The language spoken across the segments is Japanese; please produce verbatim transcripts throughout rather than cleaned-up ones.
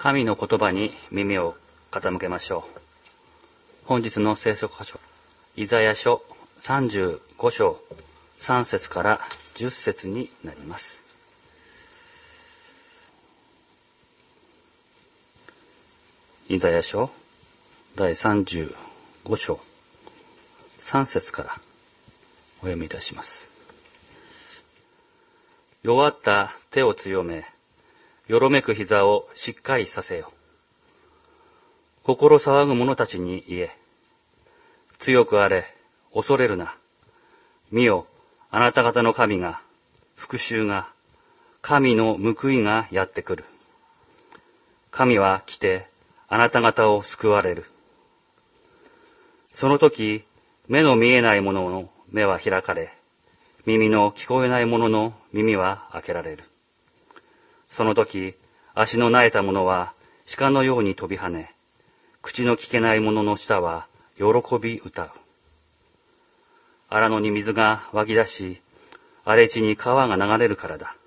神の言葉に耳を傾けましょう。本日の聖書箇所、イザヤ書さんじゅうご章さん節からじゅっ節になります。イザヤ書第さんじゅうご章さん節からお読みいたします。弱った手を強め、よろめく膝をしっかりさせよ。心騒ぐ者たちに言え。強くあれ、恐れるな。見よ、あなた方の神が、復讐が、神の報いがやってくる。神は来て、あなた方を救われる。その時、目の見えない者の目は開かれ、耳の聞こえない者の耳は開けられる。その時、足の萎えた者は鹿のように飛び跳ね、口の聞けない者の舌は喜び歌う。荒野に水が湧き出し、荒れ地に川が流れるからだ。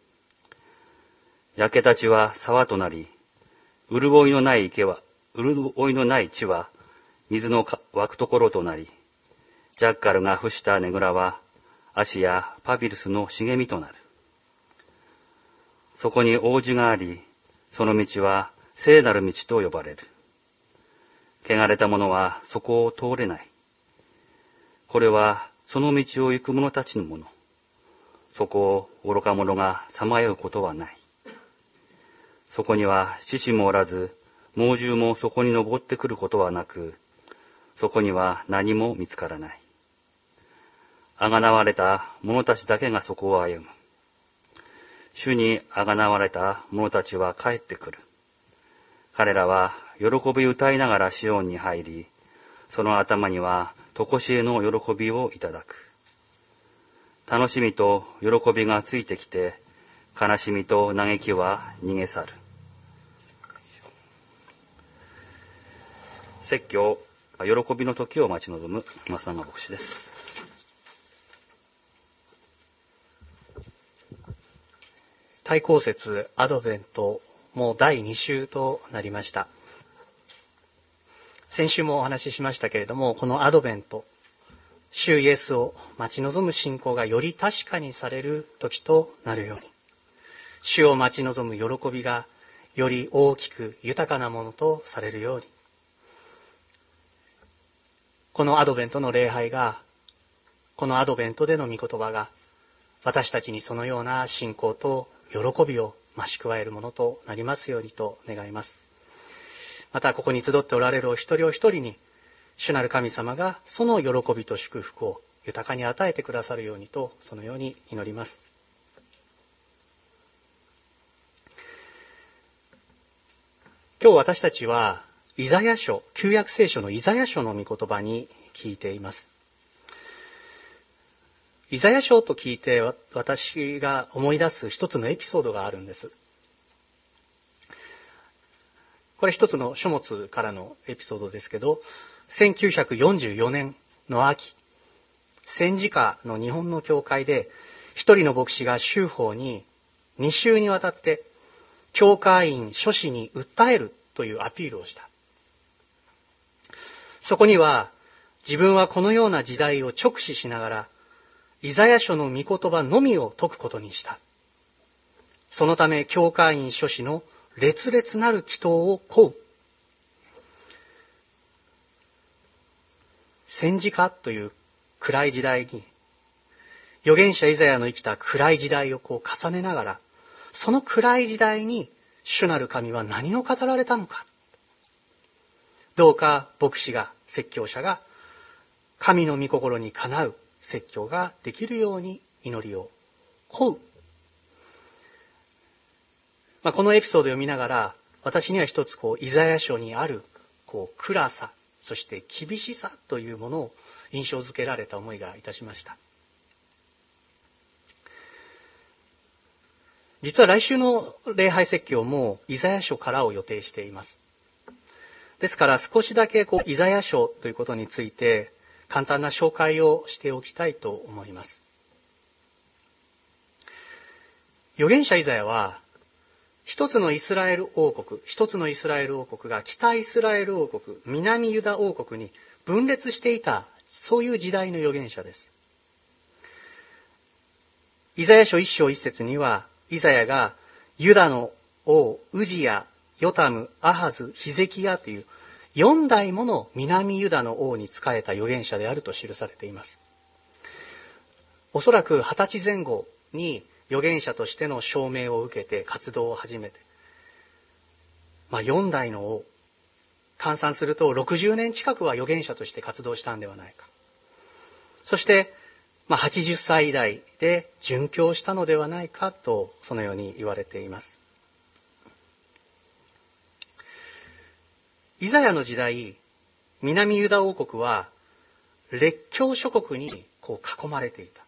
焼けた地は沢となり、潤いのない池は、潤いのない地は水の湧くところとなり、ジャッカルが伏したねぐらは足やパピルスの茂みとなる。そこに王子があり、その道は聖なる道と呼ばれる。汚れた者はそこを通れない。これはその道を行く者たちのもの。そこを愚か者がさまようことはない。そこには獅子もおらず、猛獣もそこに登ってくることはなく、そこには何も見つからない。あがなわれた者たちだけがそこを歩む。主にあがなわれた者たちは帰ってくる。彼らは喜び歌いながらシオンに入り、その頭には常しえの喜びをいただく。楽しみと喜びがついてきて、悲しみと嘆きは逃げ去る。説教、喜びの時を待ち望む増永牧師です。 対抗節アドベントもうだいに週となりました。先週もお話ししましたけれども、このアドベント、主イエスを待ち望む信仰がより確かにされる時となるように、主を待ち望む喜びがより大きく豊かなものとされるように、このアドベントの礼拝が、このアドベントでの御言葉が私たちにそのような信仰と喜びを増し加えるものとなりますようにと願います。またここに集っておられるお一人お一人に、主なる神様がその喜びと祝福を豊かに与えてくださるようにと、そのように祈ります。今日私たちはイザヤ書、旧約聖書のイザヤ書の御言葉に聞いています。イザヤ書と聞いて私が思い出す一つのエピソードがあるんです。これ一つの書物からのエピソードですけど、せんきゅうひゃくよんじゅうよねんの秋、戦時下の日本の教会で一人の牧師が宗法にに週にわたって教会員諸子に訴えるというアピールをした。そこには自分はこのような時代を直視しながらイザヤ書の御言葉のみを説くことにした。そのため教会員諸子の烈烈なる祈祷を請う。戦時下という暗い時代に、預言者イザヤの生きた暗い時代をこう重ねながら、その暗い時代に主なる神は何を語られたのか。どうか牧師が、説教者が神の御心にかなう説教ができるように祈りを請う。まあ、このエピソードを読みながら、私には一つこうイザヤ書にあるこう暗さ、そして厳しさというものを印象づけられた思いがいたしました。実は来週の礼拝説教もイザヤ書からを予定しています。ですから少しだけこうイザヤ書ということについて簡単な紹介をしておきたいと思います。預言者イザヤは一つのイスラエル王国、一つのイスラエル王国が北イスラエル王国、南ユダ王国に分裂していた、そういう時代の預言者です。イザヤ書一章一節には、イザヤがユダの王、ウジヤ、ヨタム、アハズ、ヒゼキヤという四代もの南ユダの王に仕えた預言者であると記されています。おそらく二十歳前後に預言者としての証明を受けて活動を始めて、まあ四代の王、換算するとろくじゅうねん近くは預言者として活動したんではないか。そして、まあはちじゅっさい代で殉教したのではないかと、そのように言われています。イザヤの時代、南ユダ王国は列強諸国にこう囲まれていた。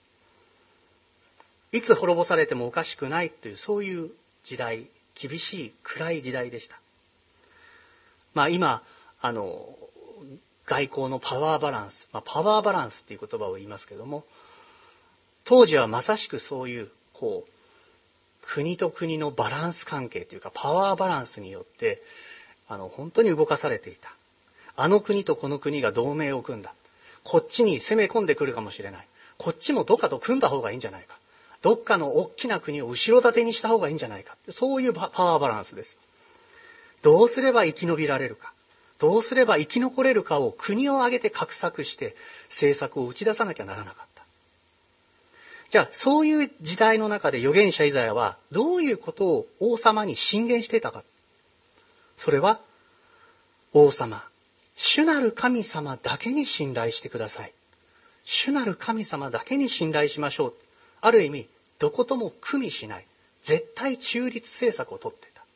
いつ滅ぼされてもおかしくないという、そういう時代、厳しい暗い時代でした。まあ今、あの、外交のパワーバランス、まあ、パワーバランスっていう言葉を言いますけども、当時はまさしくそういう、こう、国と国のバランス関係というか、パワーバランスによって、あの、本当に動かされていた。あの国とこの国が同盟を組んだ。こっちに攻め込んでくるかもしれない。こっちもどっかと組んだ方がいいんじゃないか。どっかの大きな国を後ろ盾にした方がいいんじゃないか。そういうパワーバランスです。どうすれば生き延びられるか。どうすれば生き残れるかを国を挙げて画策して政策を打ち出さなきゃならなかった。じゃあそういう時代の中で預言者イザヤはどういうことを王様に進言していたか。それは王様、主なる神様だけに信頼してください。主なる神様だけに信頼しましょう。ある意味どことも組みしない絶対中立政策をとっていた。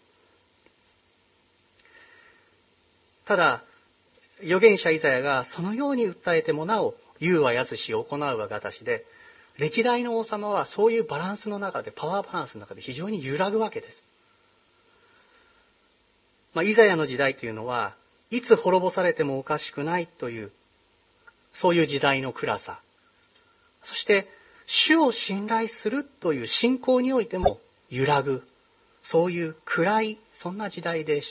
ただ預言者イザヤがそのように訴えてもなお言うはやすし行うはがたしで、歴代の王様はそういうバランスの中でパワーバランスの中で非常に揺らぐわけです。まあ、イザヤの時代というのはいつ滅ぼされてもおかしくないというそういう時代の暗さ、そして主を信頼するという信仰においても揺らぐ、そういう暗いそんな時代でした。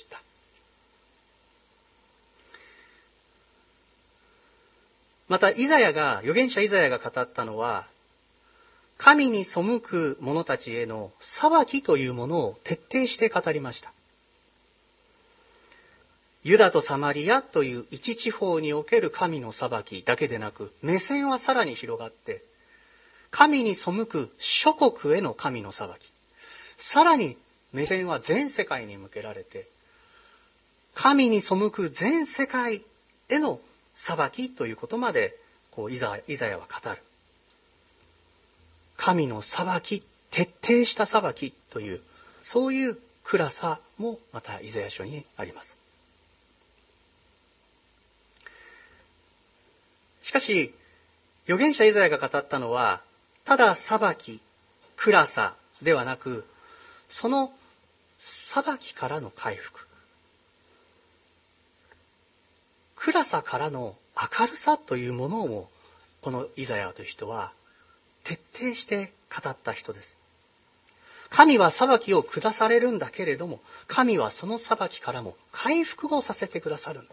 またイザヤが預言者イザヤが語ったのは神に背く者たちへの裁きというものを徹底して語りました。ユダとサマリアという一地方における神の裁きだけでなく、目線はさらに広がって神に背く諸国への神の裁き、さらに目線は全世界に向けられて神に背く全世界への裁きということまでこうイザヤは語る。神の裁き、徹底した裁きというそういう暗さもまたイザヤ書にあります。しかし預言者イザヤが語ったのはただ裁き、暗さではなく、その裁きからの回復、暗さからの明るさというものをこのイザヤという人は徹底して語った人です。神は裁きを下されるんだけれども、神はその裁きからも回復をさせてくださるんだ。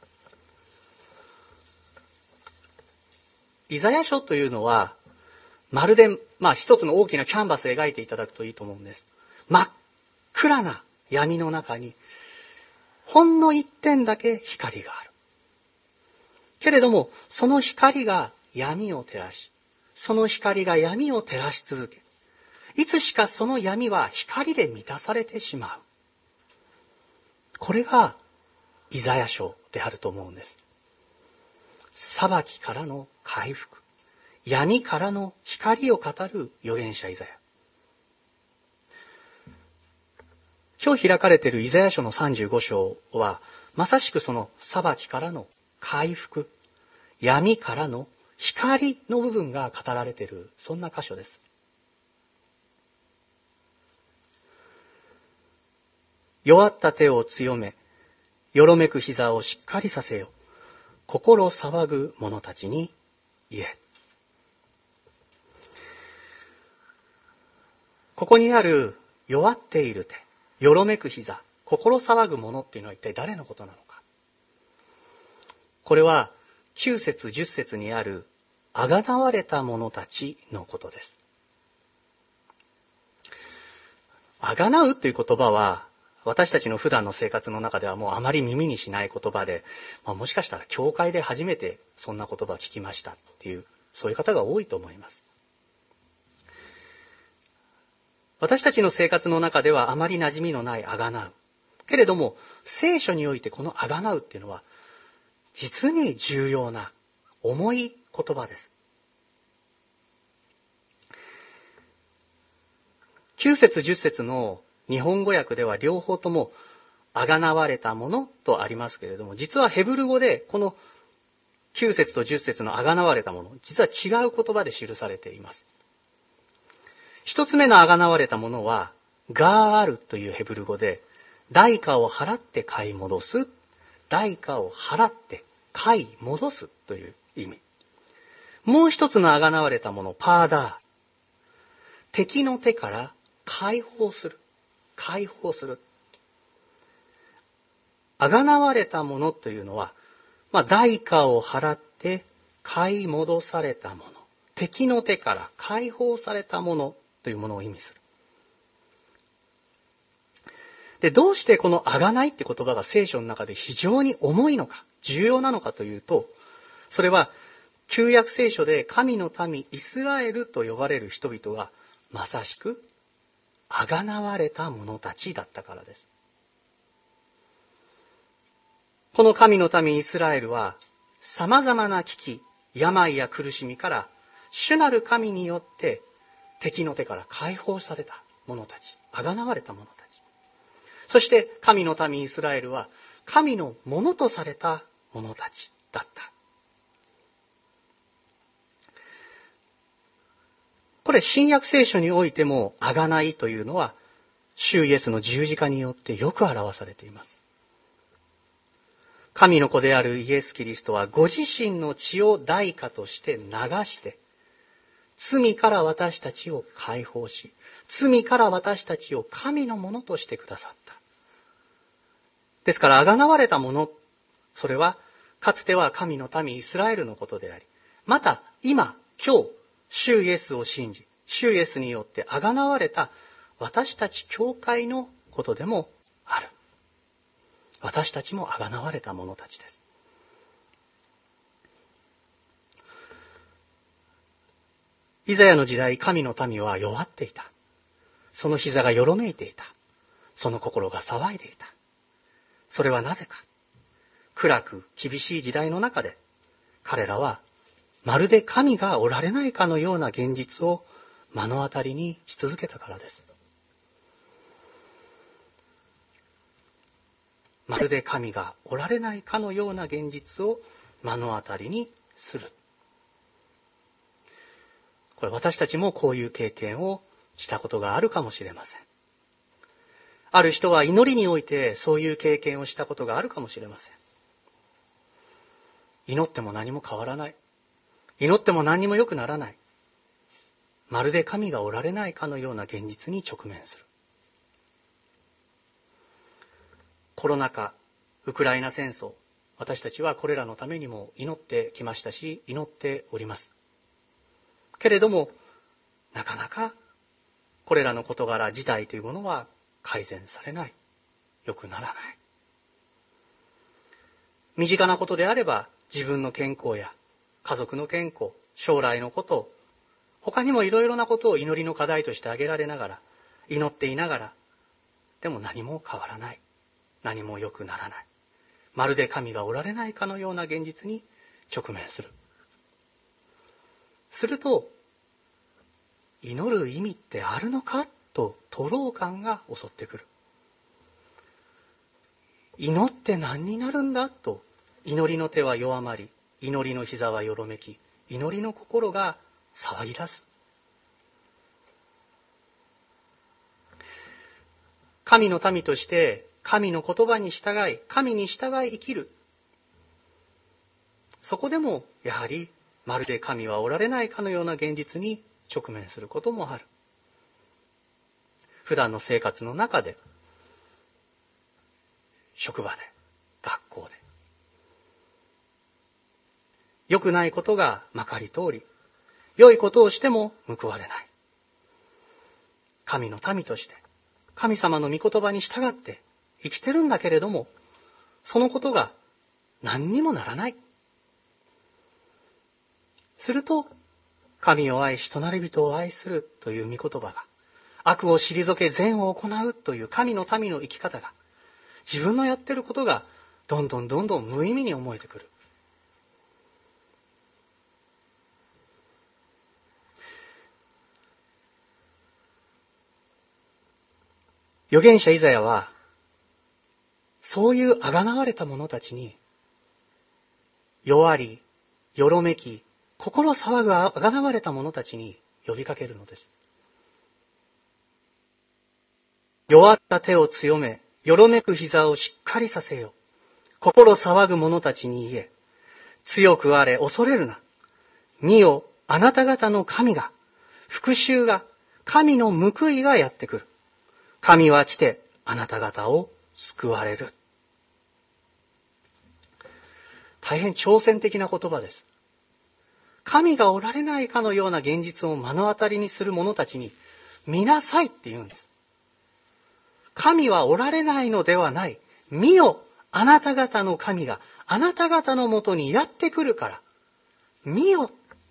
イザヤ書というのはまるで、まあ一つの大きなキャンバスを描いていただくといいと思うんです。真っ暗な闇の中にほんの一点だけ光がある。けれどもその光が闇を照らし、その光が闇を照らし続け、いつしかその闇は光で満たされてしまう。これがイザヤ書であると思うんです。裁きからの回復、闇からの光を語る預言者イザヤ。今日開かれているイザヤ書のさんじゅうご章はまさしくその裁きからの回復、闇からの光の部分が語られている、そんな箇所です。弱った手を強め、よろめく膝をしっかりさせよ。心騒ぐ者たちに言え。ここにある弱っている手、よろめく膝、心騒ぐ者っていうのは一体誰のことなのか。これはきゅう節じゅっ節にあるあがなわれた者たちのことです。あがなうという言葉は私たちの普段の生活の中ではもうあまり耳にしない言葉で、まあ、もしかしたら教会で初めてそんな言葉を聞きましたっていう、そういう方が多いと思います。私たちの生活の中ではあまり馴染みのないあがなう。けれども聖書においてこのあがなうっていうのは実に重要な重い言葉です。きゅう節じゅっ節の日本語訳では両方ともあがなわれたものとありますけれども、実はヘブル語でこのきゅう節とじゅっ節のあがなわれたもの、実は違う言葉で記されています。一つ目のあがなわれたものはガーアルというヘブル語で、代価を払って買い戻す、代価を払って買い戻すという意味。もう一つのあがなわれたもの、パーダー、敵の手から解放する、解放する。あがなわれたものというのは、まあ、代価を払って買い戻されたもの、敵の手から解放されたものというものを意味する。で、どうしてこのあがないって言葉が聖書の中で非常に重いのか、重要なのかというと、それは旧約聖書で神の民イスラエルと呼ばれる人々がまさしくあがなわれた者たちだったからです。この神の民イスラエルは様々な危機、病や苦しみから主なる神によって敵の手から解放された者たち、あがなわれた者たち。そして神の民イスラエルは神のものとされた者たちだった。これ新約聖書においてもあがないというのは主イエスの十字架によってよく表されています。神の子であるイエス・キリストはご自身の血を代価として流して罪から私たちを解放し、罪から私たちを神のものとしてくださった。ですから、あがなわれたもの、それは、かつては神の民イスラエルのことであり、また、今、今日、主イエスを信じ、主イエスによってあがなわれた私たち教会のことでもある。私たちもあがなわれた者たちです。イザヤの時代、神の民は弱っていた。その膝がよろめいていた。その心が騒いでいた。それはなぜか。暗く厳しい時代の中で、彼らはまるで神がおられないかのような現実を目の当たりにし続けたからです。まるで神がおられないかのような現実を目の当たりにする。これ私たちもこういう経験をしたことがあるかもしれません。ある人は祈りにおいてそういう経験をしたことがあるかもしれません。祈っても何も変わらない。祈っても何も良くならない。まるで神がおられないかのような現実に直面する。コロナ禍、ウクライナ戦争、私たちはこれらのためにも祈ってきましたし、祈っております。けれども、なかなかこれらの事柄自体というものは改善されない。良くならない。身近なことであれば、自分の健康や家族の健康、将来のこと、他にもいろいろなことを祈りの課題として挙げられながら、祈っていながら、でも何も変わらない。何も良くならない。まるで神がおられないかのような現実に直面する。すると、祈る意味ってあるのかと徒労感が襲ってくる。祈って何になるんだと、祈りの手は弱まり、祈りの膝はよろめき、祈りの心が騒ぎ出す。神の民として神の言葉に従い、神に従い生きる。そこでもやはりまるで神はおられないかのような現実に直面することもある。 普段の生活の中で、職場で、学校で、良くないことがまかり通り、良いことをしても報われない。神の民として、神様の御言葉に従って生きてるんだけれども、そのことが何にもならない。すると、神を愛し隣人を愛するという御言葉が、悪を退け善を行うという神の民の生き方が、自分のやってることがどんどんどんどん無意味に思えてくる。預言者イザヤは、そういうあがなわれた者たちに、弱り、よろめき、心騒ぐあがなわれた者たちに呼びかけるのです。弱った手を強め、よろめく膝をしっかりさせよ。心騒ぐ者たちに言え。強くあれ、恐れるな。見よ、あなた方の神が、復讐が、神の報いがやってくる。神は来て、あなた方を救われる。大変挑戦的な言葉です。神がおられないかのような現実を目の当たりにする者たちに、見なさいって言うんです。神はおられないのではない。見よ、あなた方の神があなた方のもとにやってくるから。見よ。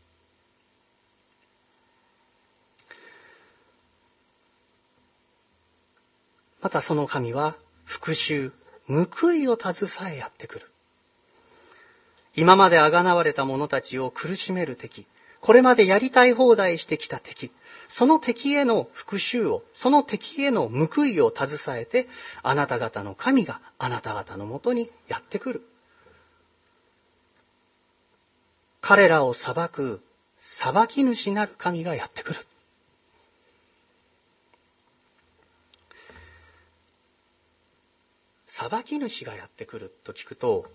またその神は復讐、報いを携えやってくる。今まで贖われた者たちを苦しめる敵、これまでやりたい放題してきた敵、その敵への復讐を、その敵への報いを携えて、あなた方の神があなた方のもとにやってくる。彼らを裁く裁き主なる神がやってくる。裁き主がやってくると聞くと、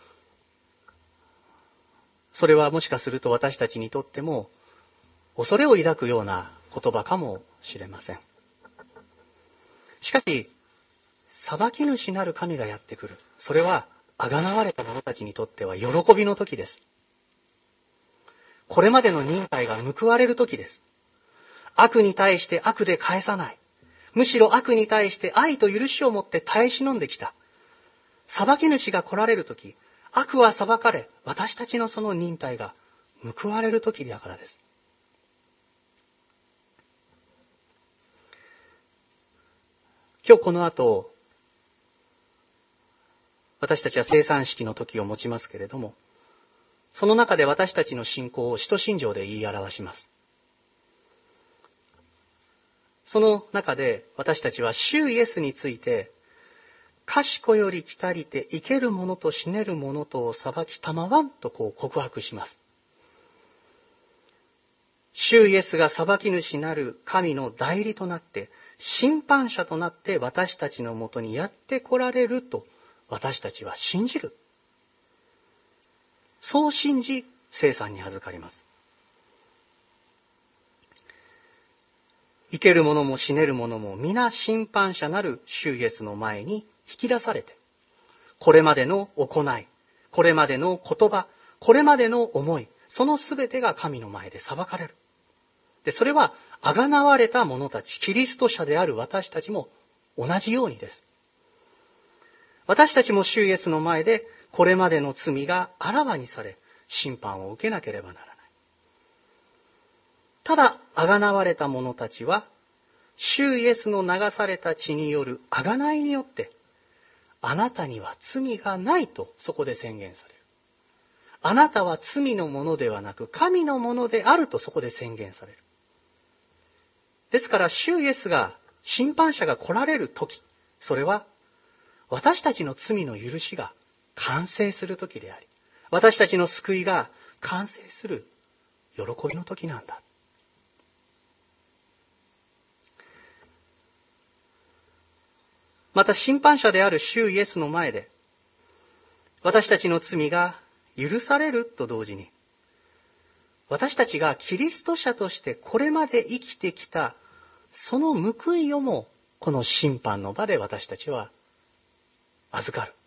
それはもしかすると私たちにとっても恐れを抱くような言葉かもしれません。しかし、裁き主なる神がやってくる。それは、あがなわれた者たちにとっては喜びの時です。これまでの忍耐が報われる時です。悪に対して悪で返さない。むしろ悪に対して愛と許しを持って耐え忍んできた。裁き主が来られる時、悪は裁かれ、私たちのその忍耐が報われる時だからです。今日この後、私たちは生産式の時を持ちますけれども、その中で私たちの信仰を使徒信条で言い表します。その中で私たちは主イエスについて、賢より来たりて生ける者と死ねる者とを裁きたまわんとこう告白します。主イエスが裁き主なる神の代理となって、審判者となって私たちのもとにやって来られると私たちは信じる。そう信じ、聖餐に預かります。生ける者も死ねる者も皆審判者なる主イエスの前に引き出されて、これまでの行い、これまでの言葉、これまでの思い、そのすべてが神の前で裁かれる。で、それは、あがなわれた者たち、キリスト者である私たちも同じようにです。私たちも主イエスの前で、これまでの罪があらわにされ、審判を受けなければならない。ただ、あがなわれた者たちは、主イエスの流された血によるあがないによって、あなたには罪がないとそこで宣言される。あなたは罪のものではなく、神のものであるとそこで宣言される。ですから、主イエスが、審判者が来られる時、それは、私たちの罪の許しが完成する時であり、私たちの救いが完成する喜びの時なんだ。また審判者である主イエスの前で、私たちの罪が許されると同時に、私たちがキリスト者としてこれまで生きてきたその報いをもこの審判の場で私たちは預かる。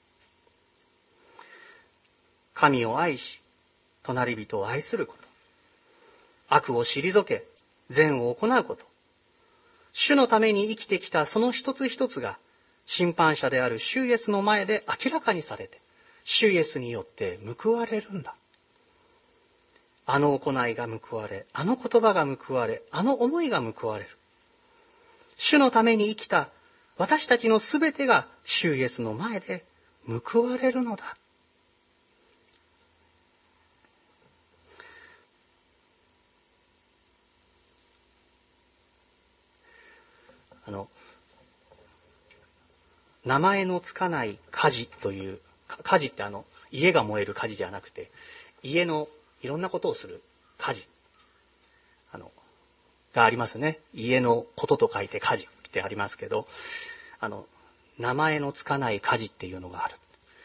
神を愛し、隣人を愛すること。悪を退け、善を行うこと。主のために生きてきたその一つ一つが、審判者である主イエスの前で明らかにされて、主イエスによって報われるんだ。あの行いが報われ、あの言葉が報われ、あの思いが報われる。主のために生きた私たちのすべてが主イエスの前で報われるのだ。あの名前のつかない火事という、火事ってあの家が燃える火事じゃなくて、家のいろんなことをする火事あのがありますね。家のことと書いて火事ってありますけど、あの名前のつかない火事っていうのがある。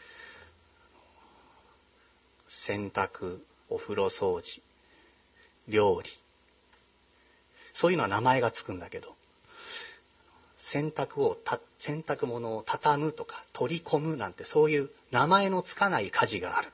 洗濯、お風呂掃除、料理、そういうのは名前がつくんだけど、洗濯をた洗濯物を畳むとか取り込むなんて、そういう名前のつかない家事がある。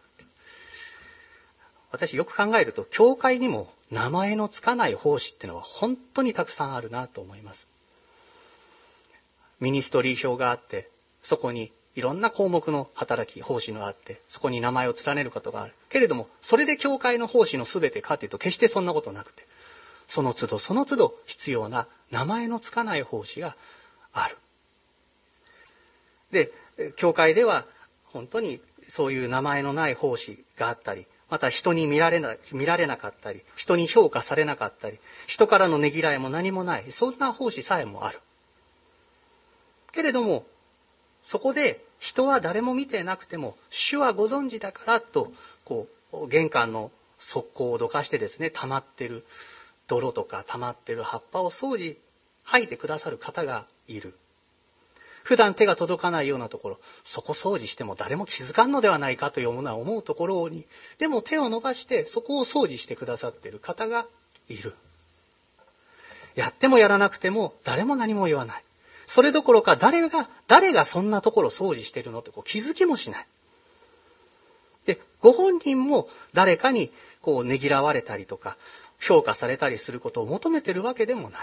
私よく考えると、教会にも名前のつかない奉仕っていうのは本当にたくさんあるなと思います。ミニストリー表があって、そこにいろんな項目の働き、奉仕があって、そこに名前を連ねることがある。けれども、それで教会の奉仕の全てかというと、決してそんなことなくて、その都度その都度必要な名前のつかない奉仕がある。で、教会では本当にそういう名前のない奉仕があったり、また人に見られな、見られなかったり、人に評価されなかったり、人からのねぎらいも何もない、そんな奉仕さえもある。けれども、そこで人は誰も見てなくても、主はご存知だからと、こう玄関の側溝をどかしてですね、溜まってる泥とか溜まってる葉っぱを掃除、吐いてくださる方がいる。普段手が届かないようなところ、そこ掃除しても誰も気づかんのではないかというものは思うところに、でも手を伸ばしてそこを掃除してくださっている方がいる。やってもやらなくても誰も何も言わない。それどころか誰が、誰がそんなところ掃除しているのってこう気づきもしない。で、ご本人も誰かにこうねぎらわれたりとか、評価されたりすることを求めているわけでもない。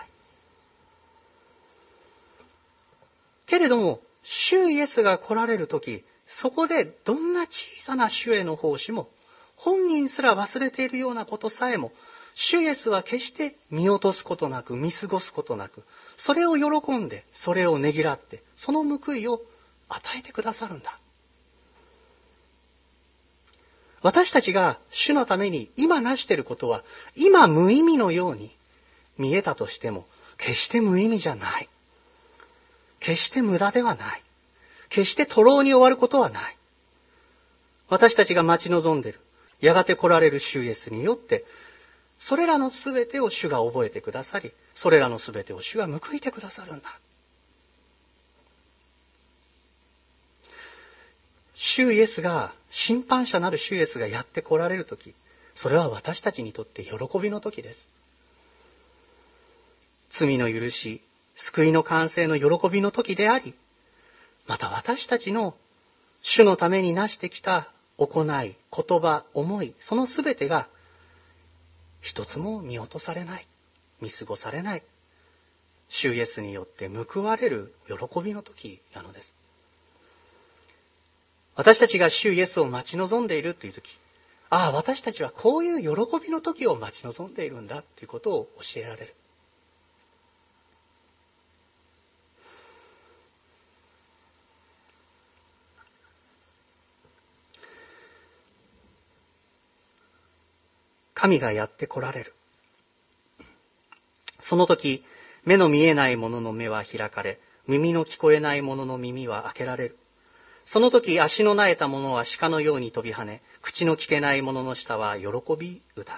けれども、主イエスが来られるとき、そこでどんな小さな主への奉仕も、本人すら忘れているようなことさえも、主イエスは決して見落とすことなく、見過ごすことなく、それを喜んで、それをねぎらって、その報いを与えてくださるんだ。私たちが主のために今なしていることは、今無意味のように見えたとしても、決して無意味じゃない。決して無駄ではない。決して徒労に終わることはない。私たちが待ち望んでいる、やがて来られる主イエスによって、それらのすべてを主が覚えてくださり、それらのすべてを主が報いてくださるんだ。主イエスが、審判者なる主イエスがやって来られるとき、それは私たちにとって喜びの時です。罪の許し、救いの完成の喜びの時であり、また私たちの主のためになしてきた行い、言葉、思い、そのすべてが一つも見落とされない、見過ごされない、主イエスによって報われる喜びの時なのです。私たちが主イエスを待ち望んでいるという時、ああ、私たちはこういう喜びの時を待ち望んでいるんだということを教えられる。神がやって来られる。その時、目の見えない者の目は開かれ、耳の聞こえない者の耳は開けられる。その時、足の苗えた者は鹿のように飛び跳ね、口の聞けない者の舌は喜び歌う。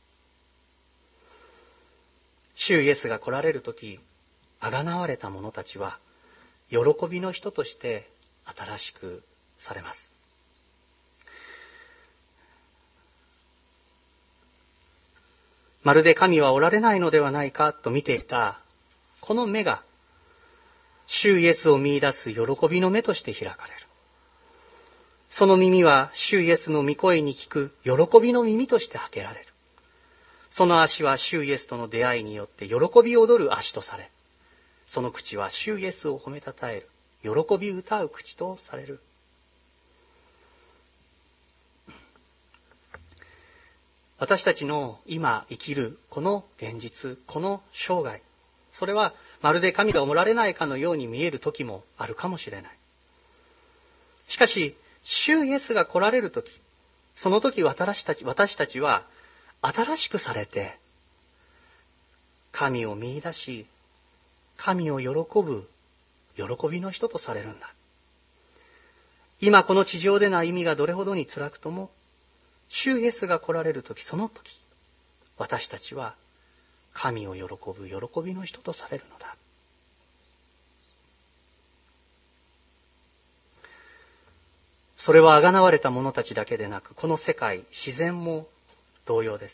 主イエスが来られる時、あがなわれた者たちは、喜びの人として新しくされます。まるで神はおられないのではないかと見ていたこの目が主イエスを見出す喜びの目として開かれる。その耳は主イエスの御声に聞く喜びの耳として開けられる。その足は主イエスとの出会いによって喜び踊る足とされ、その口は主イエスを褒めたたえる喜び歌う口とされる。私たちの今生きるこの現実、この生涯、それはまるで神がおられないかのように見える時もあるかもしれない。しかし、主イエスが来られる時、その時私たち、私たちは新しくされて、神を見出し、神を喜ぶ喜びの人とされるんだ。今この地上での歩みがどれほどに辛くとも、主イエスが来られるとき、その時、私たちは神を喜ぶ喜びの人とされるのだ。それは贖われた者たちだけでなく、この世界、自然も同様です。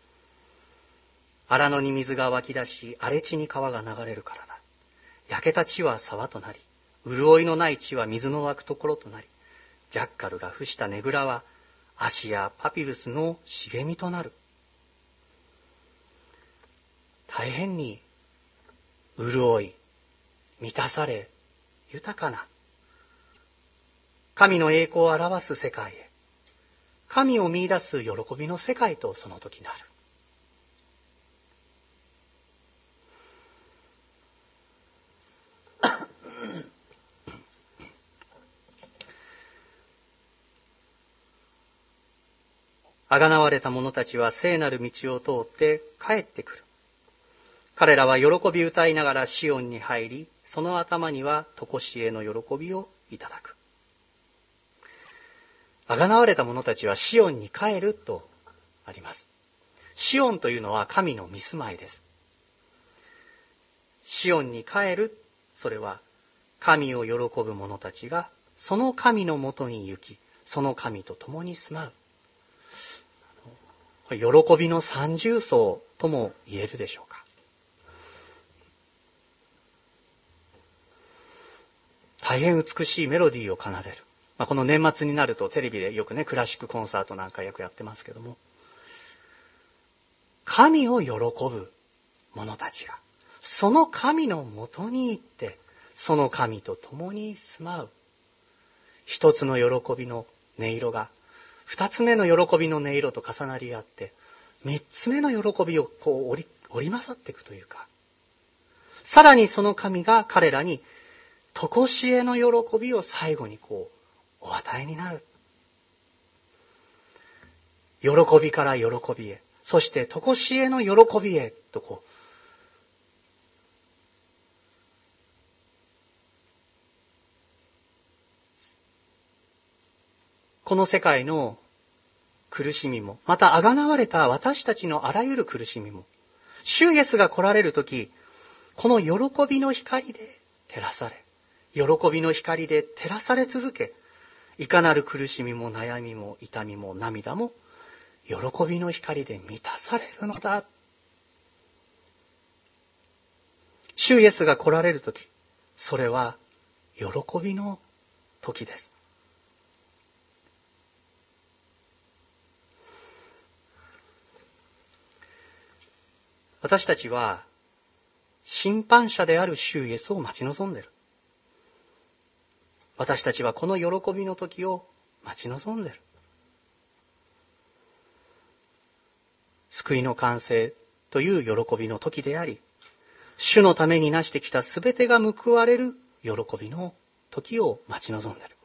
荒野に水が湧き出し、荒れ地に川が流れるからだ。焼けた地は沢となり、潤いのない地は水の湧くところとなり、ジャッカルが伏したねぐらは、足やパピルスの茂みとなる。大変に潤い、満たされ、豊かな神の栄光を表す世界へ、神を見出す喜びの世界とその時なる。あがなわれた者たちは聖なる道を通って帰ってくる。彼らは喜び歌いながらシオンに入り、その頭には常しえの喜びをいただく。あがなわれた者たちはシオンに帰るとあります。シオンというのは神の御住まいです。シオンに帰る、それは神を喜ぶ者たちがその神のもとに行き、その神と共に住まう。喜びの三重奏とも言えるでしょうか。大変美しいメロディーを奏でる。まあ、この年末になるとテレビでよくね、クラシックコンサートなんかよくやってますけども、神を喜ぶ者たちが、その神のもとに行って、その神と共に住まう。一つの喜びの音色が、二つ目の喜びの音色と重なり合って、三つ目の喜びをこう織り、織り交ざっていくというか、さらにその神が彼らに、常しえの喜びを最後にこう、お与えになる。喜びから喜びへ、そして常しえの喜びへとこう、この世界の苦しみも、またあがなわれた私たちのあらゆる苦しみも、主イエスが来られるとき、この喜びの光で照らされ、喜びの光で照らされ続け、いかなる苦しみも悩みも痛みも涙も、喜びの光で満たされるのだ。主イエスが来られるとき、それは喜びの時です。私たちは審判者である主イエスを待ち望んでいる。私たちはこの喜びの時を待ち望んでいる。救いの完成という喜びの時であり、主のためになしてきたすべてが報われる喜びの時を待ち望んでいる。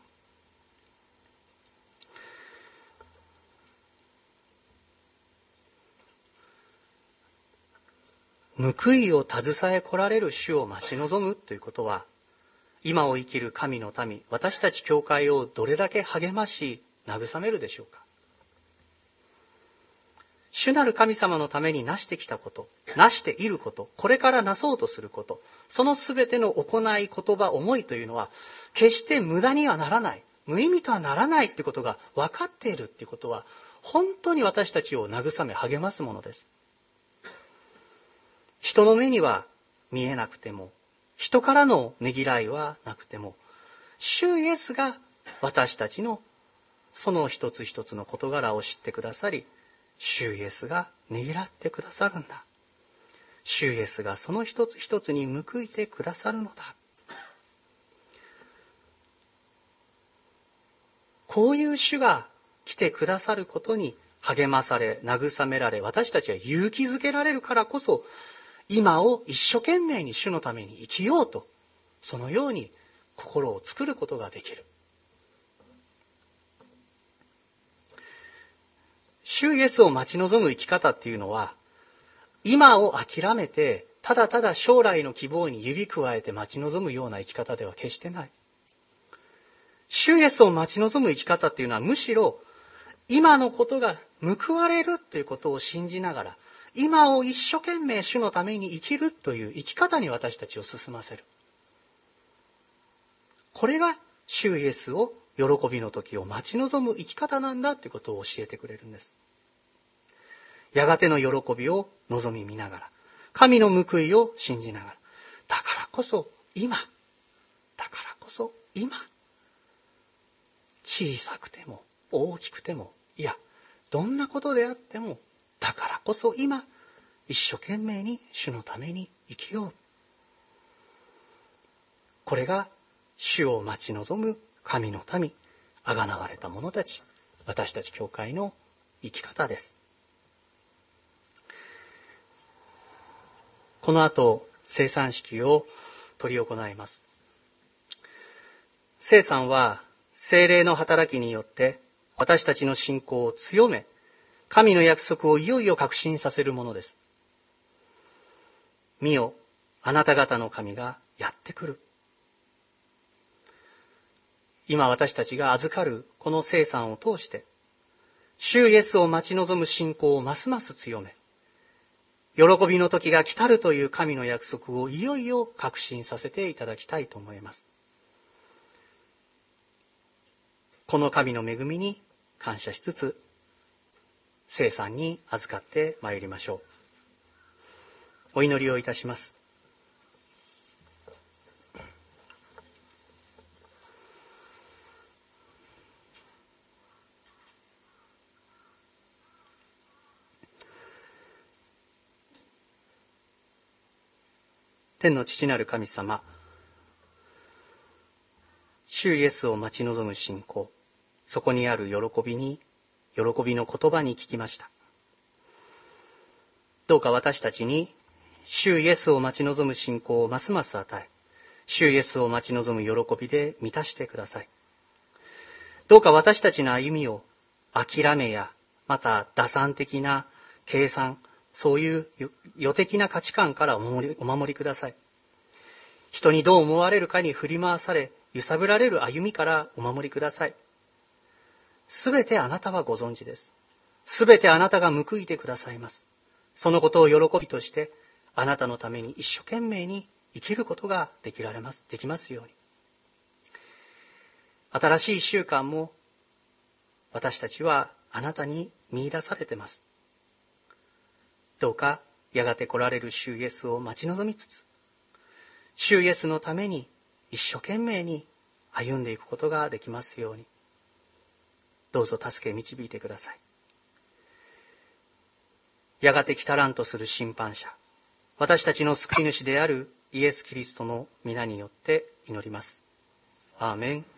報いを携え来られる主を待ち望むということは、今を生きる神の民、私たち教会をどれだけ励まし、慰めるでしょうか。主なる神様のためになしてきたこと、なしていること、これからなそうとすること、そのすべての行い、言葉、思いというのは、決して無駄にはならない、無意味とはならないということが分かっているということは、本当に私たちを慰め、励ますものです。人の目には見えなくても、人からのねぎらいはなくても、主イエスが私たちのその一つ一つの事柄を知ってくださり、主イエスがねぎらってくださるんだ。主イエスがその一つ一つに報いてくださるのだ。こういう主が来てくださることに励まされ、慰められ、私たちは勇気づけられるからこそ、今を一生懸命に主のために生きようと、そのように心を作ることができる。主イエスを待ち望む生き方っていうのは、今を諦めて、ただただ将来の希望に指加えて待ち望むような生き方では決してない。主イエスを待ち望む生き方っていうのは、むしろ今のことが報われるということを信じながら、今を一生懸命主のために生きるという生き方に私たちを進ませる。これが主イエスを喜びの時を待ち望む生き方なんだということを教えてくれるんです。やがての喜びを望み見ながら、神の報いを信じながら、だからこそ今、だからこそ今、小さくても大きくても、いや、どんなことであっても、だからこそ今、一生懸命に主のために生きよう。これが主を待ち望む神の民、あがなわれた者たち、私たち教会の生き方です。この後、聖餐式を執り行います。聖餐は聖霊の働きによって私たちの信仰を強め、神の約束をいよいよ確信させるものです。見よ、あなた方の神がやってくる。今私たちが預かるこの聖餐を通して、主イエスを待ち望む信仰をますます強め、喜びの時が来たるという神の約束をいよいよ確信させていただきたいと思います。この神の恵みに感謝しつつ、聖餐に預かってまいりましょう。お祈りをいたします。天の父なる神様、主イエスを待ち望む信仰、そこにある喜びに、喜びの言葉に聞きました。どうか私たちに、主イエスを待ち望む信仰をますます与え、主イエスを待ち望む喜びで満たしてください。どうか私たちの歩みを諦めや、また打算的な計算、そういう予的な価値観からお守り、お守りください。人にどう思われるかに振り回され、揺さぶられる歩みからお守りください。すべてあなたはご存知です。すべてあなたが報いてくださいます。そのことを喜びとして、あなたのために一生懸命に生きることができられます、できますように。新しい一週間も、私たちはあなたに見出されています。どうかやがて来られる主イエスを待ち望みつつ、主イエスのために一生懸命に歩んでいくことができますように、どうぞ助け導いてください。やがて来たらんとする審判者、私たちの救い主であるイエス・キリストの皆によって祈ります。アーメン。